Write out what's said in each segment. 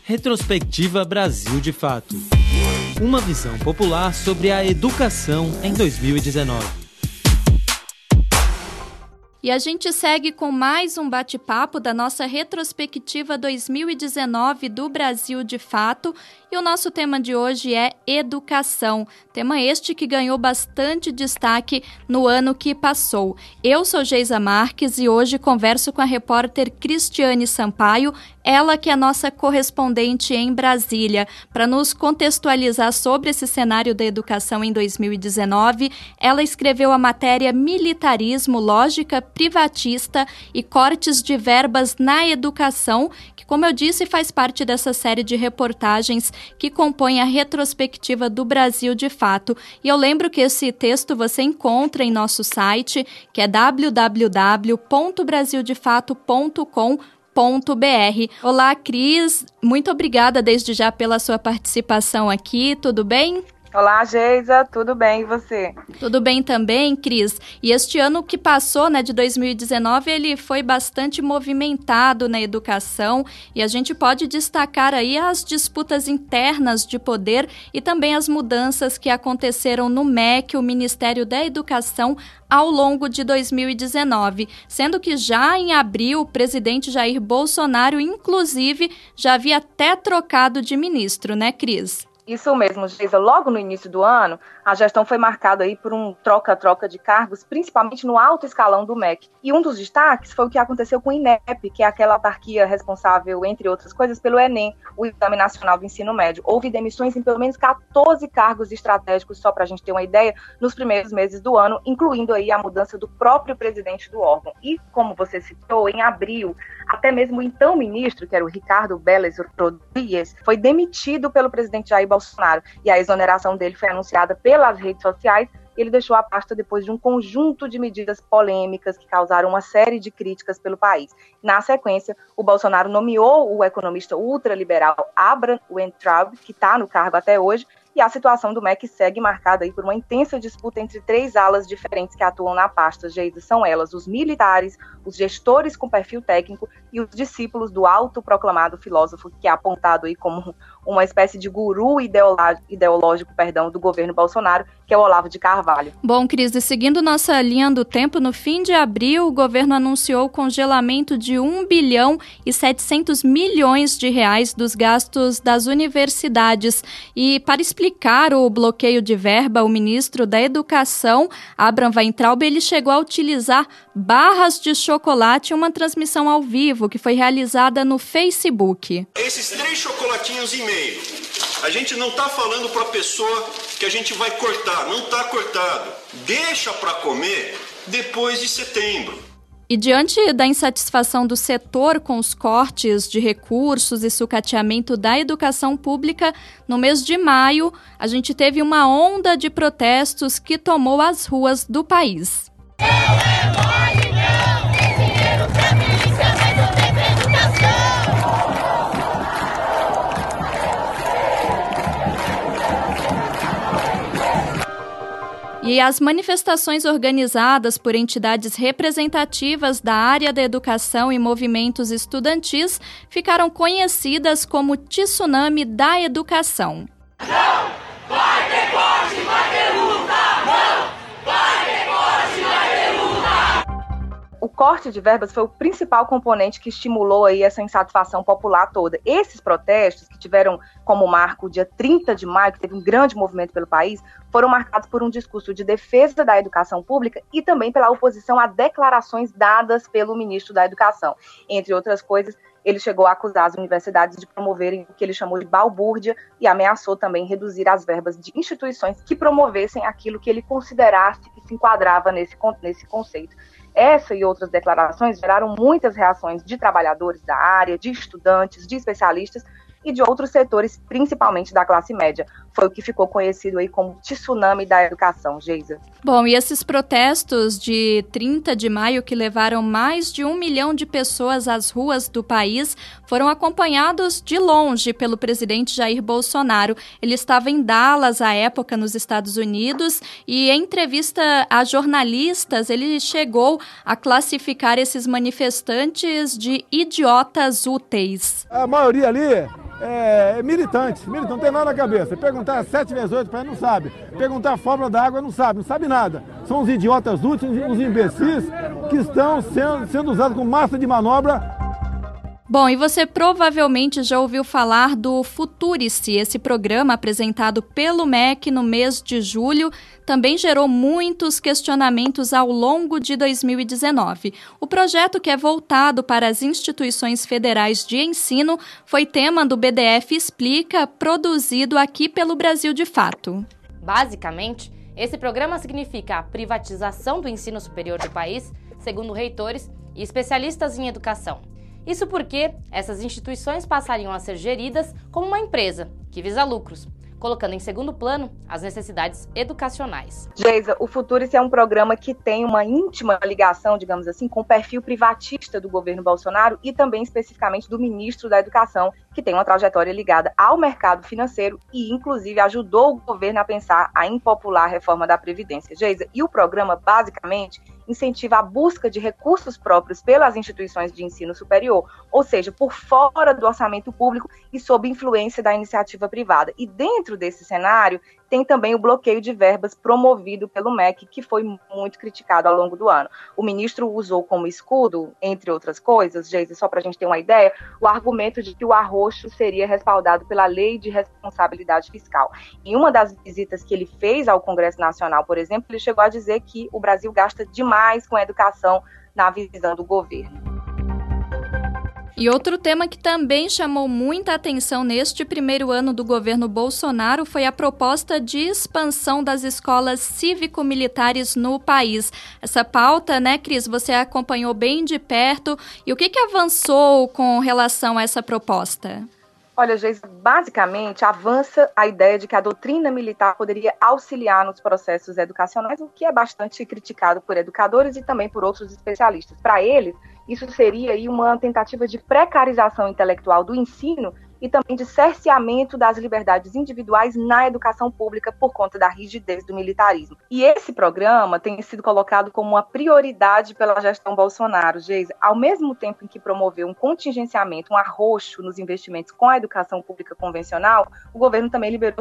Retrospectiva Brasil de Fato. Uma visão popular sobre a educação em 2019. E a gente segue com mais um bate-papo da nossa retrospectiva 2019 do Brasil de Fato. E o nosso tema de hoje é educação. Tema este que ganhou bastante destaque no ano que passou. Eu sou Geisa Marques e hoje converso com a repórter Cristiane Sampaio, ela que é nossa correspondente em Brasília. Para nos contextualizar sobre esse cenário da educação em 2019, ela escreveu a matéria Militarismo, Lógica Privatista e Cortes de Verbas na Educação, que, como eu disse, faz parte dessa série de reportagens que compõe a retrospectiva do Brasil de Fato. E eu lembro que esse texto você encontra em nosso site, que é www.brasildefato.com.br. Olá, Cris. Muito obrigada desde já pela sua participação aqui. Tudo bem? Olá, Geisa. Tudo bem e você? Tudo bem também, Cris. E este ano que passou, de 2019, ele foi bastante movimentado na educação e a gente pode destacar aí as disputas internas de poder e também as mudanças que aconteceram no MEC, o Ministério da Educação, ao longo de 2019, sendo que já em abril o presidente Jair Bolsonaro, inclusive, já havia até trocado de ministro, né, Cris? Isso mesmo, Geisa. Logo no início do ano, a gestão foi marcada aí por um troca-troca de cargos, principalmente no alto escalão do MEC. E um dos destaques foi o que aconteceu com o INEP, que é aquela autarquia responsável, entre outras coisas, pelo Enem, o Exame Nacional do Ensino Médio. Houve demissões em pelo menos 14 cargos estratégicos, só para a gente ter uma ideia, nos primeiros meses do ano, incluindo aí a mudança do próprio presidente do órgão. E, como você citou, em abril, até mesmo o então ministro, que era o Ricardo Vélez Rodrigues, foi demitido pelo presidente Jair Bolsonaro, e a exoneração dele foi anunciada pelas redes sociais. Ele deixou a pasta depois de um conjunto de medidas polêmicas que causaram uma série de críticas pelo país. Na sequência, o Bolsonaro nomeou o economista ultraliberal Abraham Weintraub, que está no cargo até hoje, e a situação do MEC segue marcada aí por uma intensa disputa entre três alas diferentes que atuam na pasta. Geisa, são elas os militares, os gestores com perfil técnico e os discípulos do autoproclamado filósofo, que é apontado aí como uma espécie de guru ideológico do governo Bolsonaro, que é o Olavo de Carvalho. Bom, Cris, e seguindo nossa linha do tempo, no fim de abril, o governo anunciou o congelamento de 1 bilhão e 700 milhões de reais dos gastos das universidades. E para explicar o bloqueio de verba, o ministro da Educação, Abraham Weintraub, ele chegou a utilizar barras de chocolate em uma transmissão ao vivo que foi realizada no Facebook. Esses 3 chocolatinhos e meio, a gente não está falando para a pessoa que a gente vai cortar, não está cortado. Deixa para comer depois de setembro. E diante da insatisfação do setor com os cortes de recursos e sucateamento da educação pública, no mês de maio, a gente teve uma onda de protestos que tomou as ruas do país. E as manifestações organizadas por entidades representativas da área da educação e movimentos estudantis ficaram conhecidas como Tsunami da Educação. Não vai ter corte, vai ter luta! Não vai ter corte, vai ter luta! O corte de verbas foi o principal componente que estimulou aí essa insatisfação popular toda. Esses protestos, que tiveram como marco o dia 30 de maio, que teve um grande movimento pelo país, foram marcados por um discurso de defesa da educação pública e também pela oposição a declarações dadas pelo ministro da Educação. Entre outras coisas, ele chegou a acusar as universidades de promoverem o que ele chamou de balbúrdia e ameaçou também reduzir as verbas de instituições que promovessem aquilo que ele considerasse que se enquadrava nesse conceito. Essa e outras declarações geraram muitas reações de trabalhadores da área, de estudantes, de especialistas e de outros setores, principalmente da classe média. Foi o que ficou conhecido aí como tsunami da educação, Geisa. Bom, e esses protestos de 30 de maio, que levaram mais de 1 milhão de pessoas às ruas do país, foram acompanhados de longe pelo presidente Jair Bolsonaro. Ele estava em Dallas, à época, nos Estados Unidos, e em entrevista a jornalistas, ele chegou a classificar esses manifestantes de idiotas úteis. A maioria ali militante, não tem nada na cabeça. Perguntar 7 vezes 8 para ele não sabe. Perguntar a fórmula da água não sabe nada. São os idiotas úteis, os imbecis que estão sendo usados como massa de manobra. Bom, e você provavelmente já ouviu falar do Futurice, esse programa apresentado pelo MEC no mês de julho, também gerou muitos questionamentos ao longo de 2019. O projeto, que é voltado para as instituições federais de ensino, foi tema do BDF Explica, produzido aqui pelo Brasil de Fato. Basicamente, esse programa significa a privatização do ensino superior do país, segundo reitores e especialistas em educação. Isso porque essas instituições passariam a ser geridas como uma empresa que visa lucros, colocando em segundo plano as necessidades educacionais. Geisa, o Futurice é um programa que tem uma íntima ligação, digamos assim, com o perfil privatista do governo Bolsonaro e também especificamente do ministro da Educação, que tem uma trajetória ligada ao mercado financeiro e, inclusive, ajudou o governo a pensar a impopular reforma da Previdência. Geisa, e o programa, basicamente, incentiva a busca de recursos próprios pelas instituições de ensino superior, ou seja, por fora do orçamento público e sob influência da iniciativa privada. E dentro desse cenário, tem também o bloqueio de verbas promovido pelo MEC, que foi muito criticado ao longo do ano. O ministro usou como escudo, entre outras coisas, Geisa, só para a gente ter uma ideia, o argumento de que o arroxo seria respaldado pela Lei de Responsabilidade Fiscal. Em uma das visitas que ele fez ao Congresso Nacional, por exemplo, ele chegou a dizer que o Brasil gasta demais com a educação na visão do governo. E outro tema que também chamou muita atenção neste primeiro ano do governo Bolsonaro foi a proposta de expansão das escolas cívico-militares no país. Essa pauta, né, Cris, você acompanhou bem de perto. E o que avançou com relação a essa proposta? Olha, Geisa, basicamente avança a ideia de que a doutrina militar poderia auxiliar nos processos educacionais, o que é bastante criticado por educadores e também por outros especialistas. Para eles, isso seria aí uma tentativa de precarização intelectual do ensino e também de cerceamento das liberdades individuais na educação pública por conta da rigidez do militarismo. E esse programa tem sido colocado como uma prioridade pela gestão Bolsonaro, Geisa, ao mesmo tempo em que promoveu um contingenciamento, um arroxo nos investimentos com a educação pública convencional, o governo também liberou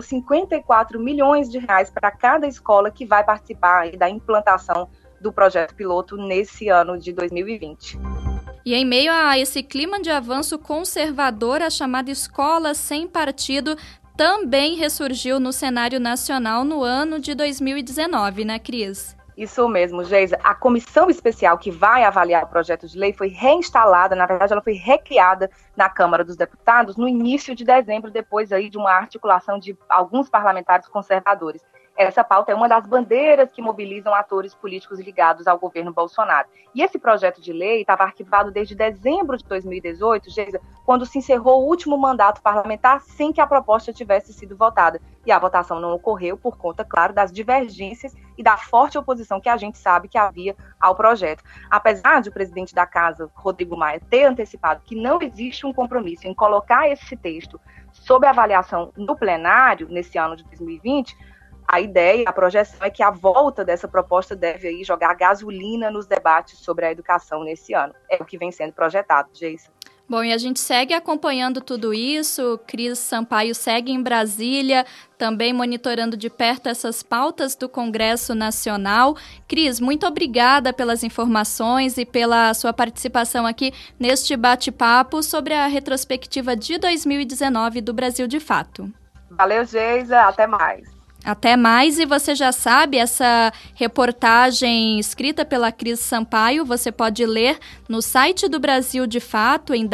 54 milhões de reais para cada escola que vai participar da implantação do projeto piloto nesse ano de 2020. E em meio a esse clima de avanço conservador, a chamada escola sem partido também ressurgiu no cenário nacional no ano de 2019, né, Cris? Isso mesmo, Geisa. A comissão especial que vai avaliar o projeto de lei foi reinstalada, na verdade ela foi recriada na Câmara dos Deputados no início de dezembro, depois aí de uma articulação de alguns parlamentares conservadores. Essa pauta é uma das bandeiras que mobilizam atores políticos ligados ao governo Bolsonaro. E esse projeto de lei estava arquivado desde dezembro de 2018, Geisa, quando se encerrou o último mandato parlamentar sem que a proposta tivesse sido votada. E a votação não ocorreu por conta, claro, das divergências e da forte oposição que a gente sabe que havia ao projeto. Apesar de o presidente da Casa, Rodrigo Maia, ter antecipado que não existe um compromisso em colocar esse texto sob avaliação no plenário nesse ano de 2020, a ideia, a projeção é que a volta dessa proposta deve aí jogar gasolina nos debates sobre a educação nesse ano. É o que vem sendo projetado, Geisa. Bom, e a gente segue acompanhando tudo isso. Cris Sampaio segue em Brasília, também monitorando de perto essas pautas do Congresso Nacional. Cris, muito obrigada pelas informações e pela sua participação aqui neste bate-papo sobre a retrospectiva de 2019 do Brasil de Fato. Valeu, Geisa. Até mais. Até mais, e você já sabe, essa reportagem escrita pela Cris Sampaio, você pode ler no site do Brasil de Fato, em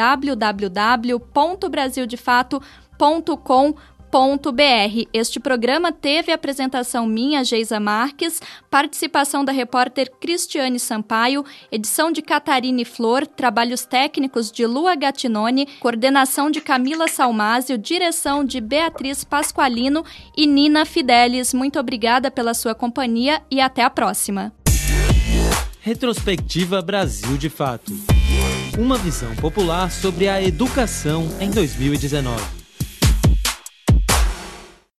www.brasildefato.com.br. Este programa teve apresentação minha, Geisa Marques, participação da repórter Cristiane Sampaio, edição de Catarine Flor, trabalhos técnicos de Lua Gattinoni, coordenação de Camila Salmásio, direção de Beatriz Pasqualino e Nina Fidelis. Muito obrigada pela sua companhia e até a próxima. Retrospectiva Brasil de Fato. Uma visão popular sobre a educação em 2019.